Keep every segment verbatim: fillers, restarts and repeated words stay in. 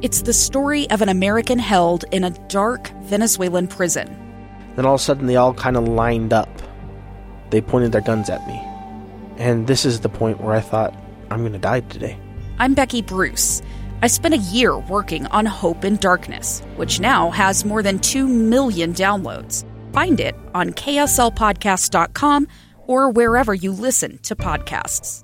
It's the story of an American held in a dark Venezuelan prison. Then all of a sudden they all kind of lined up. They pointed their guns at me. And this is the point where I thought, I'm going to die today. I'm Becky Bruce. I spent a year working on Hope in Darkness, which now has more than two million downloads. Find it on K S L podcast dot com or wherever you listen to podcasts.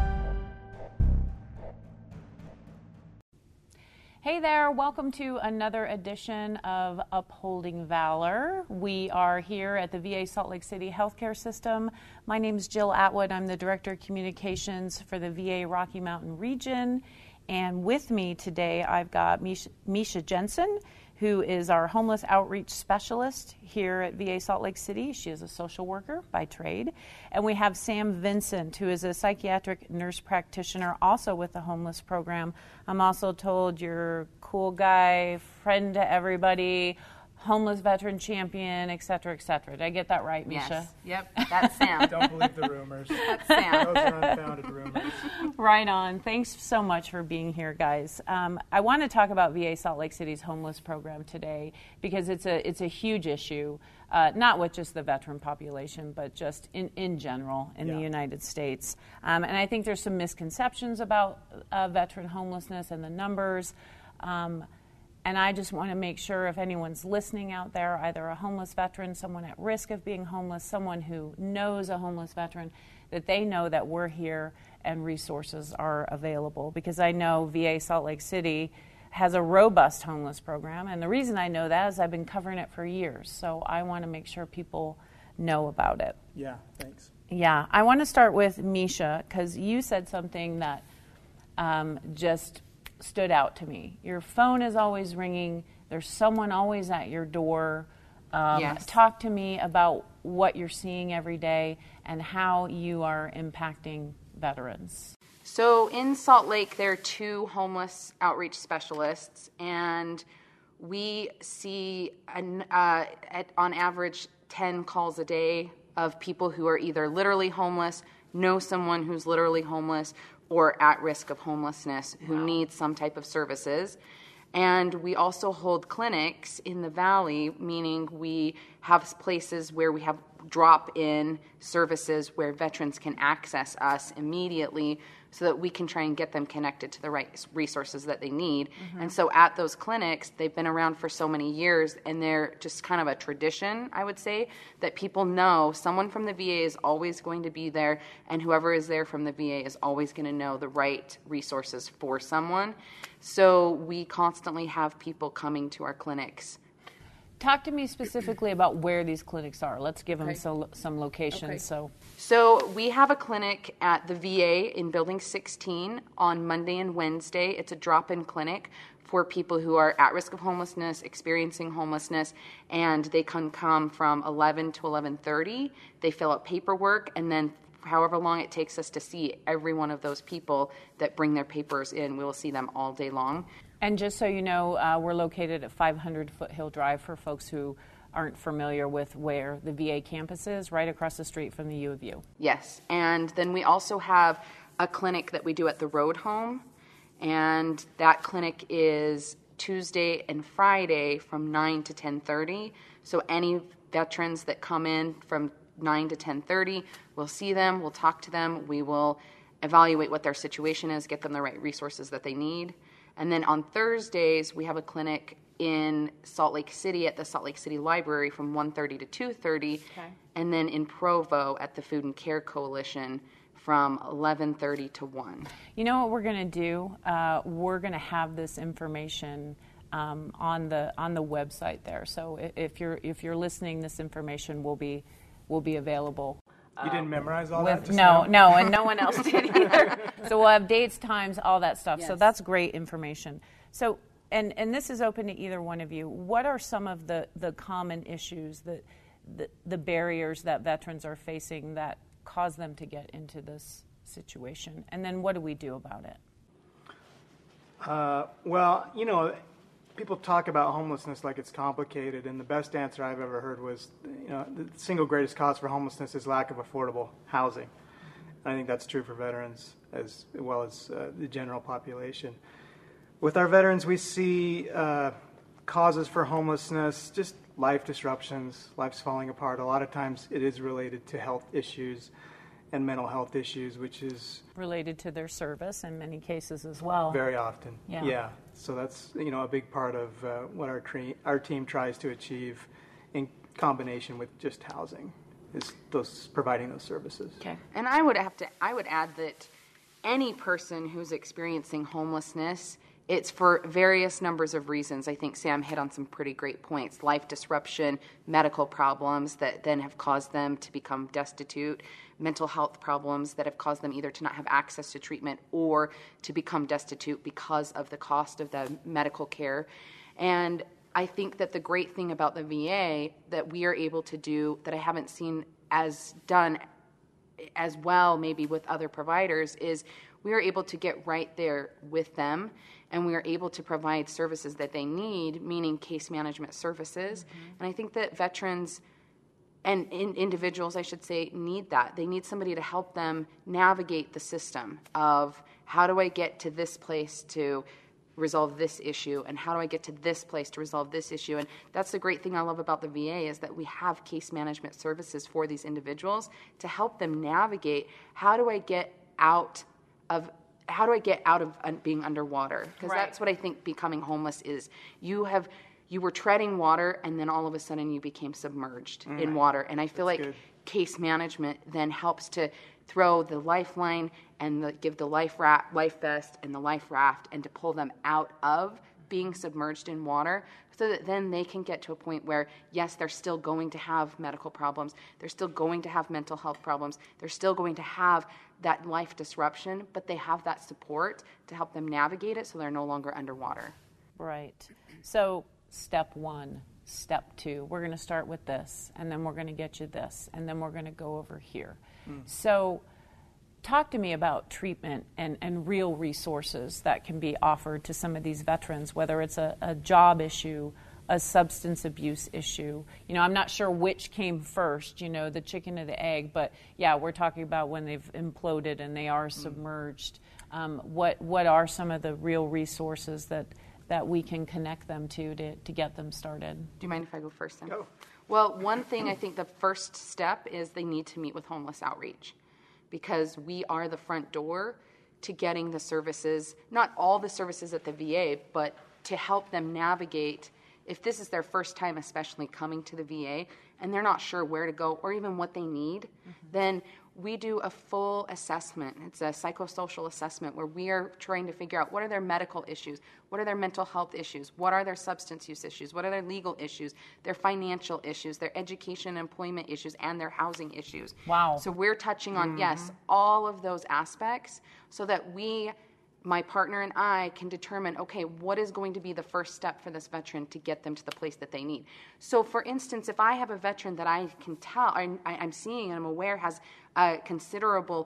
Hey there, welcome to another edition of Upholding Valor. We are here at the V A Salt Lake City Healthcare System. My name is Jill Atwood. I'm the Director of Communications for the V A Rocky Mountain region. And with me today, I've got Misha, Misha Jensen, who is our homeless outreach specialist here at V A Salt Lake City. She is a social worker by trade. And we have Sam Vincent, who is a psychiatric nurse practitioner, also with the homeless program. I'm also told you're a cool guy, friend to everybody, homeless veteran champion, et cetera, et cetera. Did I get that right, Misha? Yes. Yep, that's Sam. Don't believe the rumors. That's Sam. Those are unfounded rumors. Right on. Thanks so much for being here, guys. Um, I want to talk about V A Salt Lake City's homeless program today because it's a it's a huge issue, uh, not with just the veteran population, but just in, in general in yeah. the United States. Um, and I think there's some misconceptions about uh, veteran homelessness and the numbers. Um, And I just want to make sure if anyone's listening out there, either a homeless veteran, someone at risk of being homeless, someone who knows a homeless veteran, that they know that we're here and resources are available. Because I know V A Salt Lake City has a robust homeless program. And the reason I know that is I've been covering it for years. So I want to make sure people know about it. Yeah, thanks. Yeah, I want to start with Misha, because you said something that um, just stood out to me. Your phone is always ringing. There's someone always at your door. Um, yes. Talk to me about what you're seeing every day and how you are impacting veterans. So in Salt Lake, there are two homeless outreach specialists, and we see an, uh, at, on average ten calls a day of people who are either literally homeless, know someone who's literally homeless, or at risk of homelessness who wow. need some type of services. And we also hold clinics in the valley, meaning we have places where we have drop-in services where veterans can access us immediately so that we can try and get them connected to the right resources that they need. Mm-hmm. And so at those clinics, they've been around for so many years, and they're just kind of a tradition, I would say, that people know someone from the V A is always going to be there, and whoever is there from the V A is always going to know the right resources for someone. So we constantly have people coming to our clinics. Talk to me specifically about where these clinics are. Let's give them okay. so, some locations. Okay. So, so we have a clinic at the V A in Building sixteen on Monday and Wednesday. It's a drop-in clinic for people who are at risk of homelessness, experiencing homelessness, and they can come from eleven to eleven thirty. They fill out paperwork, and then however long it takes us to see every one of those people that bring their papers in, we will see them all day long. And just so you know, uh, we're located at five hundred Foothill Drive for folks who aren't familiar with where the V A campus is, right across the street from the U of U. Yes, and then we also have a clinic that we do at the Road Home, and that clinic is Tuesday and Friday from nine to ten thirty. So any veterans that come in from nine to ten thirty, we'll see them, we'll talk to them, we will evaluate what their situation is, get them the right resources that they need. And then on Thursdays, we have a clinic in Salt Lake City at the Salt Lake City Library from one thirty to two thirty, okay. And then in Provo at the Food and Care Coalition from eleven thirty to one. You know what we're going to do? Uh, we're going to have this information um, on the on the website there. So if you're if you're listening, this information will be will be available. You didn't memorize all with, that? Just no, now? no, and no one else did either. So we'll have dates, times, all that stuff. Yes. So that's great information. So, and, and this is open to either one of you. What are some of the, the common issues, that the, the barriers that veterans are facing that cause them to get into this situation? And then what do we do about it? Uh, well, you know, people talk about homelessness like it's complicated, and the best answer I've ever heard was, you know, the single greatest cause for homelessness is lack of affordable housing. And I think that's true for veterans as well as uh, the general population. With our veterans, we see uh, causes for homelessness, just life disruptions, life's falling apart. A lot of times it is related to health issues and mental health issues, which is related to their service in many cases as well. Very often, yeah. yeah. So that's, you know, a big part of uh, what our, tre- our team tries to achieve in combination with just housing, is those providing those services. Okay. And I would have to, I would add that any person who's experiencing homelessness, it's for various numbers of reasons. I think Sam hit on some pretty great points. Life disruption, medical problems that then have caused them to become destitute, mental health problems that have caused them either to not have access to treatment or to become destitute because of the cost of the medical care. And I think that the great thing about the V A that we are able to do that I haven't seen as done as well maybe with other providers is we are able to get right there with them, and we are able to provide services that they need, meaning case management services. Mm-hmm. And I think that veterans and in individuals, I should say, need that. They need somebody to help them navigate the system of how do I get to this place to resolve this issue, and how do I get to this place to resolve this issue. And that's the great thing I love about the V A is that we have case management services for these individuals to help them navigate how do I get out of how do I get out of being underwater, because right. that's what I think becoming homeless is. You have you were treading water, and then all of a sudden you became submerged mm. in water, and I feel that's like good. Case management then helps to throw the lifeline and the, give the life raft, life vest and the life raft, and to pull them out of being submerged in water, so that then they can get to a point where, yes, they're still going to have medical problems, they're still going to have mental health problems, they're still going to have that life disruption, but they have that support to help them navigate it so they're no longer underwater. Right. So step one, step two, we're going to start with this, and then we're going to get you this, and then we're going to go over here. Mm. So talk to me about treatment and, and real resources that can be offered to some of these veterans, whether it's a, a job issue, a substance abuse issue. You know, I'm not sure which came first, you know, the chicken or the egg, but yeah, we're talking about when they've imploded and they are submerged. Um, what what are some of the real resources that, that we can connect them to, to to get them started? Do you mind if I go first then? Go. Well, one thing I think the first step is they need to meet with Homeless Outreach, because we are the front door to getting the services, not all the services at the V A, but to help them navigate. If this is their first time especially coming to the V A and they're not sure where to go or even what they need, mm-hmm. then we do a full assessment. It's a psychosocial assessment where we are trying to figure out what are their medical issues, what are their mental health issues, what are their substance use issues, what are their legal issues, their financial issues, their education and employment issues, and their housing issues. Wow. So we're touching on, mm-hmm. yes, all of those aspects so that we, my partner and I, can determine, okay, what is going to be the first step for this veteran to get them to the place that they need. So, for instance, if I have a veteran that I can tell, I, I'm seeing and I'm aware has a considerable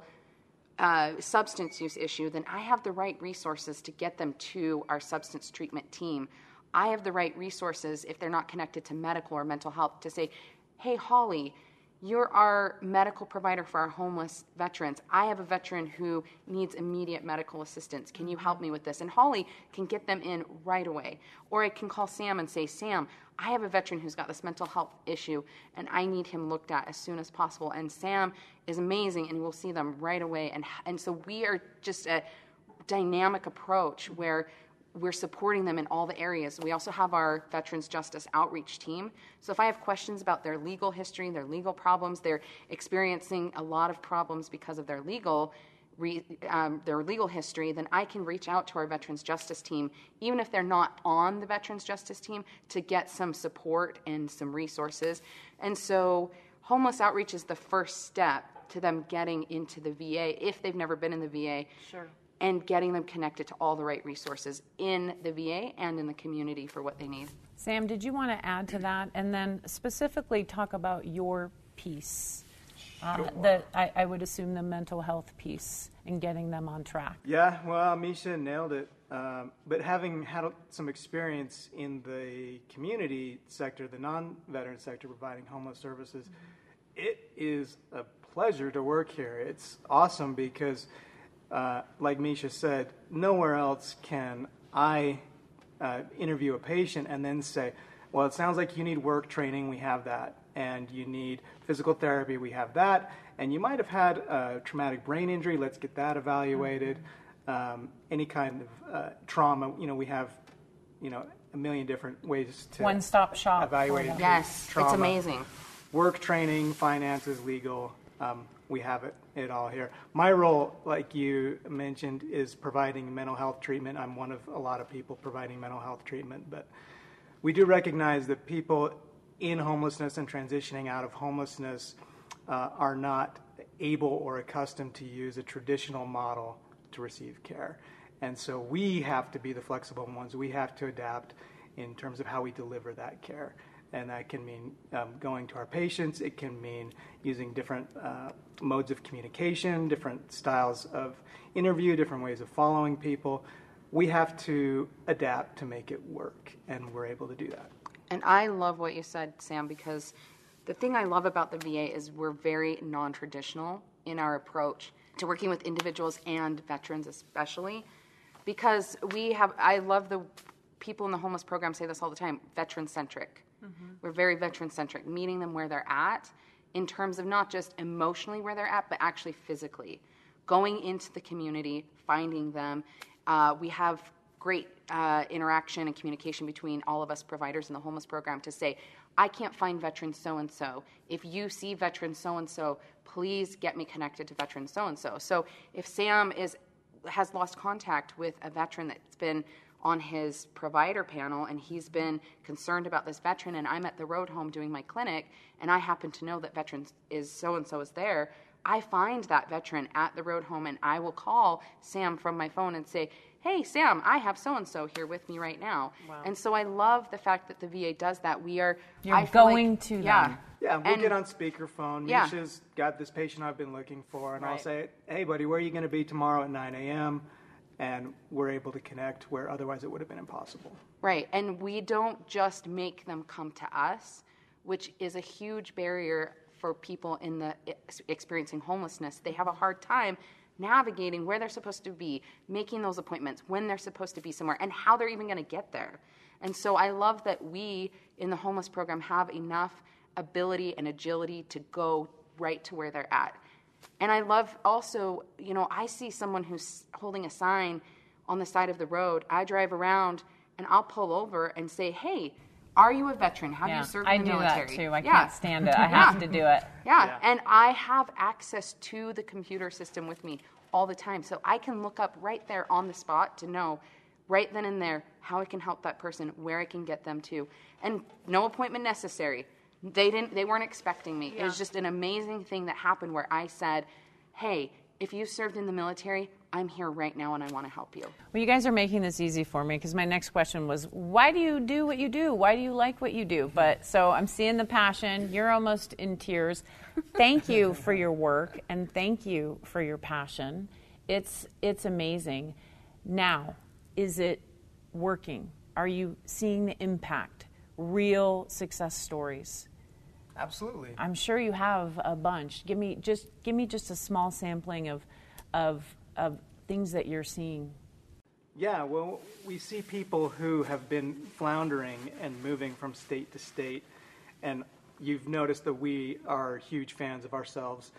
uh, substance use issue, then I have the right resources to get them to our substance treatment team. I have the right resources, if they're not connected to medical or mental health, to say, hey, Holly, you're our medical provider for our homeless veterans. I have a veteran who needs immediate medical assistance. Can you help me with this? And Holly can get them in right away. Or I can call Sam and say, Sam, I have a veteran who's got this mental health issue, and I need him looked at as soon as possible. And Sam is amazing, and we'll see them right away. And, and so we are just a dynamic approach where we're supporting them in all the areas. We also have our Veterans Justice Outreach team. So if I have questions about their legal history, their legal problems, they're experiencing a lot of problems because of their legal re, um, their legal history, then I can reach out to our Veterans Justice team, even if they're not on the Veterans Justice team, to get some support and some resources. And so Homeless Outreach is the first step to them getting into the V A, if they've never been in the V A. Sure. And getting them connected to all the right resources in the V A and in the community for what they need. Sam, did you want to add to that? And then specifically talk about your piece, uh, sure. the, I, I would assume the mental health piece and getting them on track. Yeah, well, Misha nailed it. Um, but having had some experience in the community sector, the non-veteran sector, providing homeless services, mm-hmm. it is a pleasure to work here. It's awesome because Uh, like Misha said, nowhere else can I uh, interview a patient and then say, well, it sounds like you need work training, we have that. And you need physical therapy, we have that. And you might have had a traumatic brain injury, let's get that evaluated. Mm-hmm. Um, any kind of uh, trauma, you know, we have, you know, a million different ways to one-stop shop evaluate yes, trauma. It's amazing. Work training, finances, legal, um, we have it, it all here. My role, like you mentioned, is providing mental health treatment. I'm one of a lot of people providing mental health treatment, but we do recognize that people in homelessness and transitioning out of homelessness uh, are not able or accustomed to use a traditional model to receive care. And so we have to be the flexible ones. We have to adapt in terms of how we deliver that care. And that can mean um, going to our patients. It can mean using different uh, modes of communication, different styles of interview, different ways of following people. We have to adapt to make it work, and we're able to do that. And I love what you said, Sam, because the thing I love about the V A is we're very non-traditional in our approach to working with individuals and veterans especially, because we have, I love the people in the homeless program say this all the time, veteran-centric. Mm-hmm. We're very veteran-centric, meeting them where they're at in terms of not just emotionally where they're at, but actually physically. Going into the community, finding them. Uh, we have great uh, interaction and communication between all of us providers in the homeless program to say, I can't find veteran so-and-so. If you see veteran so-and-so, please get me connected to veteran so-and-so. So if Sam is has lost contact with a veteran that's been on his provider panel and he's been concerned about this veteran, and I'm at the road home doing my clinic and I happen to know that veteran is so-and-so is there, I find that veteran at the road home and I will call Sam from my phone and say, hey, Sam, I have so-and-so here with me right now. Wow. And so I love the fact that the V A does that. We are You're I going like, to yeah. them. Yeah, we'll and, get on speakerphone. Yeah. Misha's got this patient I've been looking for, and Right. I'll say, hey, buddy, where are you going to be tomorrow at nine a.m.? And we're able to connect where otherwise it would have been impossible. Right, and we don't just make them come to us, which is a huge barrier for people in the experiencing homelessness. They have a hard time navigating where they're supposed to be, making those appointments, when they're supposed to be somewhere, and how they're even going to get there. And so I love that we in the homeless program have enough ability and agility to go right to where they're at. And I love also, you know, I see someone who's holding a sign on the side of the road. I drive around and I'll pull over and say, hey, are you a veteran? Have yeah. you served I in the do military? that too. I yeah. can't stand it. I have to do it. Yeah. Yeah, and I have access to the computer system with me all the time. So I can look up right there on the spot to know right then and there how I can help that person, where I can get them to. And no appointment necessary. They didn't. They weren't expecting me. Yeah. It was just an amazing thing that happened where I said, hey, if you served in the military, I'm here right now and I want to help you. Well, you guys are making this easy for me because my next question was, why do you do what you do? Why do you like what you do? But so I'm seeing the passion. You're almost in tears. Thank you for your work and thank you for your passion. It's it's amazing. Now, is it working? Are you seeing the impact? Real success stories? Absolutely. I'm sure you have a bunch. Give me just give me just a small sampling of of of things that you're seeing. Yeah, well, we see people who have been floundering and moving from state to state, and you've noticed that we are huge fans of ourselves.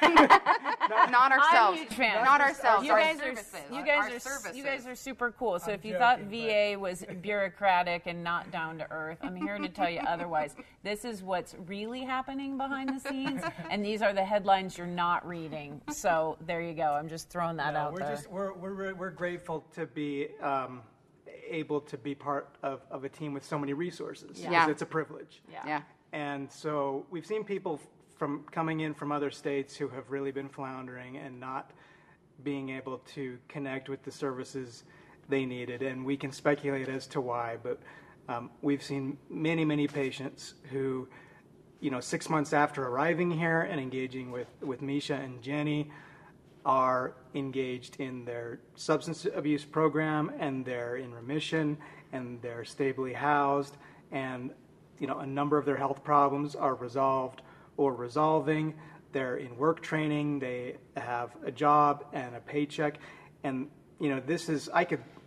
Not ourselves. I'm a huge fan. Not ourselves. You our guys services. are you guys our are services. you guys are super cool. So I'm if you joking, thought V A was bureaucratic and not down to earth, I'm here to tell you otherwise. This is what's really happening behind the scenes, and these are the headlines you're not reading. So there you go. I'm just throwing that No, out we're there. just we're we're we're grateful to be um, able to be part of, of a team with so many resources. Yeah. Because it's a privilege. Yeah. Yeah. And so we've seen people from coming in from other states who have really been floundering and not being able to connect with the services they needed. And we can speculate as to why, but um, we've seen many, many patients who, you know, six months after arriving here and engaging with, with Misha and Jenny, are engaged in their substance abuse program and they're in remission and they're stably housed, and you know, a number of their health problems are resolved or resolving. They're in work training. They have a job and a paycheck. And, you know, this is, I could,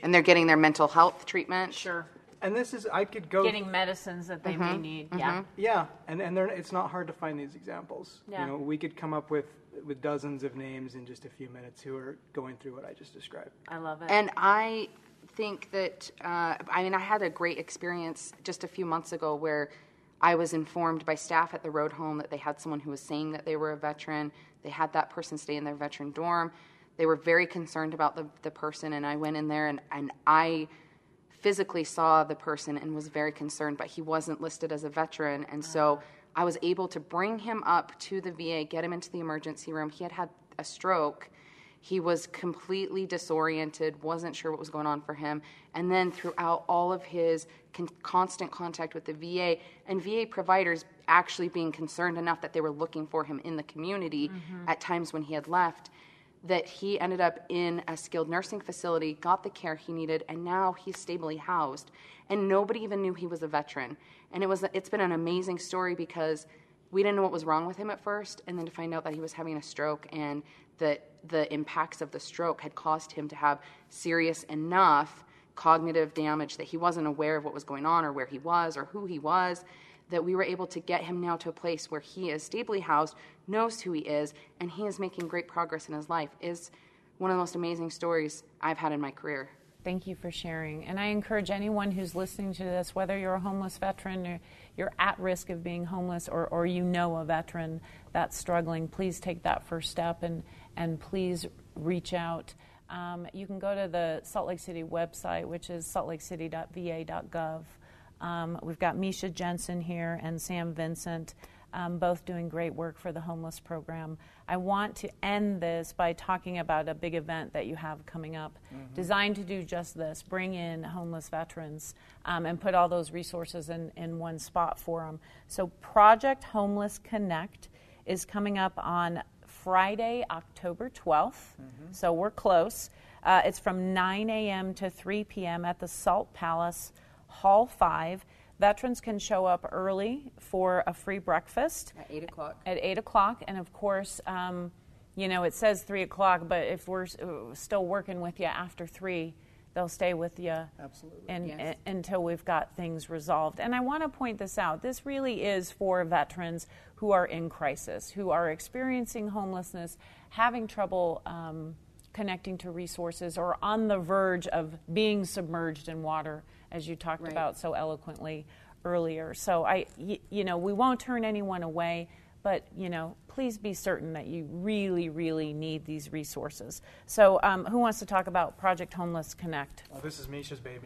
and they're getting their mental health treatment. Sure. And this is, I could go... Getting medicines that they may need, yeah. Yeah, and, and they're, it's not hard to find these examples. Yeah. You know, we could come up with, with dozens of names in just a few minutes who are going through what I just described. I love it. And I think that, uh, I mean, I had a great experience just a few months ago where I was informed by staff at the road home that they had someone who was saying that they were a veteran. They had that person stay in their veteran dorm. They were very concerned about the, the person, and I went in there and, and I physically saw the person and was very concerned, but he wasn't listed as a veteran. And so I was able to bring him up to the V A, get him into the emergency room. He had had a stroke. He was completely disoriented, wasn't sure what was going on for him. And then throughout all of his con- constant contact with the V A, and V A providers actually being concerned enough that they were looking for him in the community mm-hmm. at times when he had left, that he ended up in a skilled nursing facility, got the care he needed, and now he's stably housed. And nobody even knew he was a veteran. And it was, it's been an amazing story because we didn't know what was wrong with him at first, and then to find out that he was having a stroke and that the impacts of the stroke had caused him to have serious enough cognitive damage that he wasn't aware of what was going on or where he was or who he was, that we were able to get him now to a place where he is stably housed, knows who he is, and he is making great progress in his life, is one of the most amazing stories I've had in my career. Thank you for sharing. And I encourage anyone who's listening to this, whether you're a homeless veteran or you're at risk of being homeless or, or you know a veteran that's struggling, please take that first step and, and please reach out. Um, you can go to the Salt Lake City website, which is salt lake city dot v a dot gov. Um, we've got Misha Jensen here and Sam Vincent, um, both doing great work for the homeless program. I want to end this by talking about a big event that you have coming up, mm-hmm. designed to do just this, bring in homeless veterans um, and put all those resources in, in one spot for them. So Project Homeless Connect is coming up on Friday, October twelfth, mm-hmm. so we're close. Uh, it's from nine a.m. to three p.m. at the Salt Palace, Hall five. Veterans can show up early for a free breakfast. At eight o'clock. At eight o'clock. And of course, um, you know, it says three o'clock, but if we're uh, still working with you after three, they'll stay with you Absolutely. And, Yes. and, until we've got things resolved. And I want to point this out. This really is for veterans who are in crisis, who are experiencing homelessness, having trouble um, connecting to resources, or on the verge of being submerged in water, as you talked Right. about so eloquently earlier. So I, y- you know, we won't turn anyone away, but you know, please be certain that you really, really need these resources. So, um, who wants to talk about Project Homeless Connect? Oh, this is Misha's baby.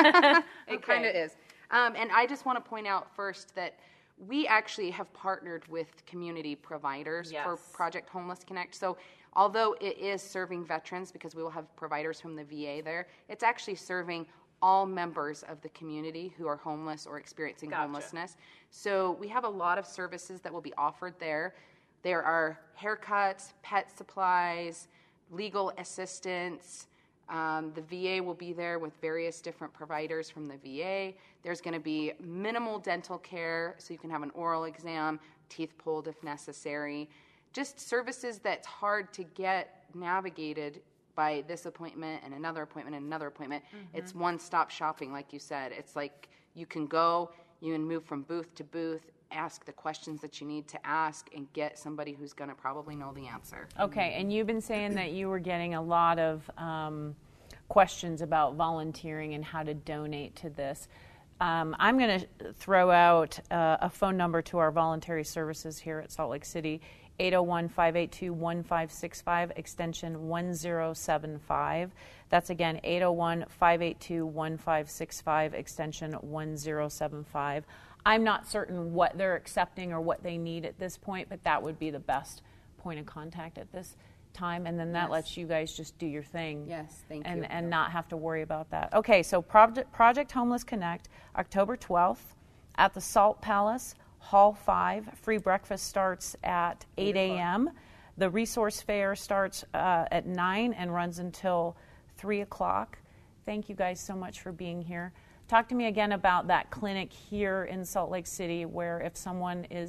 It kind of is. Um, and I just want to point out first that we actually have partnered with community providers Yes. for Project Homeless Connect. So although it is serving veterans, because we will have providers from the V A there, it's actually serving all members of the community who are homeless or experiencing Gotcha. homelessness. So we have a lot of services that will be offered there. There are haircuts, pet supplies, legal assistance. Um, the V A will be there with various different providers from the V A. There's going to be minimal dental care, so you can have an oral exam, teeth pulled if necessary. Just services that's hard to get navigated by this appointment and another appointment and another appointment. Mm-hmm. It's one-stop shopping, like you said. It's like you can go, you can move from booth to booth, ask the questions that you need to ask, and get somebody who's going to probably know the answer. Okay, and you've been saying that you were getting a lot of um, questions about volunteering and how to donate to this. Um, I'm going to throw out uh, a phone number to our voluntary services here at Salt Lake City, eight oh one, five eight two, one five six five, extension one zero seven five. That's again, eight oh one, five eight two, one five six five, extension one zero seven five. I'm not certain what they're accepting or what they need at this point, but that would be the best point of contact at this time, and then that Yes. lets you guys just do your thing. Yes, thank and, you. And not have to worry about that. Okay, so Project, Project Homeless Connect, October twelfth at the Salt Palace, Hall five. Free breakfast starts at eight a.m. The resource fair starts uh, at nine and runs until three o'clock. Thank you guys so much for being here. Talk to me again about that clinic here in Salt Lake City where if someone is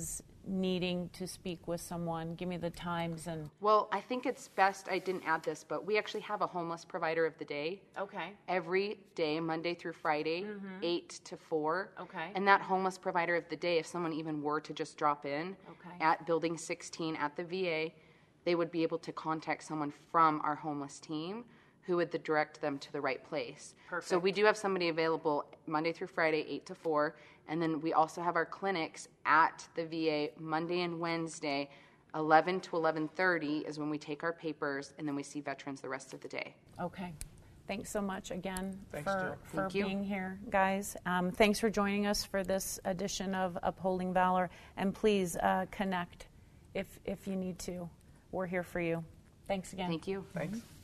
needing to speak with someone? Give me the times and... Well, I think it's best, I didn't add this, but we actually have a homeless provider of the day. Okay. Every day, Monday through Friday, mm-hmm. eight to four. Okay. And that homeless provider of the day, if someone even were to just drop in okay. at Building sixteen at the V A, they would be able to contact someone from our homeless team who would direct them to the right place. Perfect. So we do have somebody available Monday through Friday, eight to four, and then we also have our clinics at the V A Monday and Wednesday, eleven to eleven thirty is when we take our papers, and then we see veterans the rest of the day. Okay. Thanks so much again Thanks, for, for Thank you. being here, guys. Um, thanks for joining us for this edition of Upholding Valor, and please uh, connect if, if you need to. We're here for you. Thanks again. Thank you. Thanks.